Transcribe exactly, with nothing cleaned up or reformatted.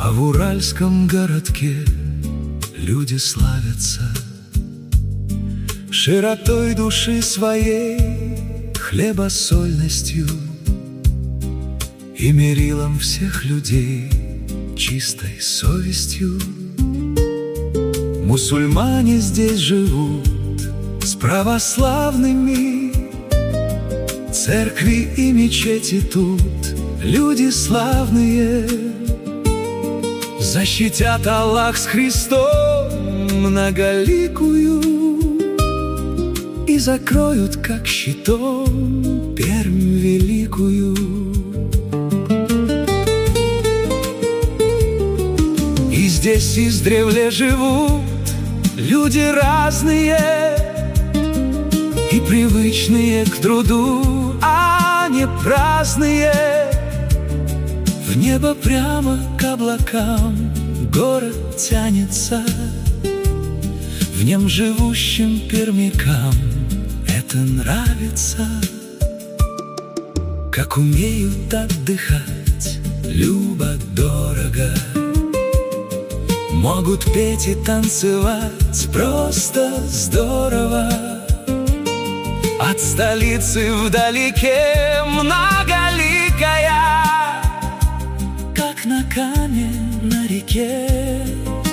А в уральском городке люди славятся широтой души своей, хлебосольностью и мерилом всех людей чистой совестью. Мусульмане здесь живут с православными, церкви и мечети тут люди славные. Защитят Аллах с Христом многоликую и закроют, как щитом, Пермь великую. И здесь издревле живут люди разные и привычные к труду, а не праздные. В небо прямо к облакам город тянется, в нем живущим пермякам это нравится. Как умеют отдыхать любо-дорого, могут петь и танцевать просто здорово. От столицы вдалеке многоликая, как на камень на реке.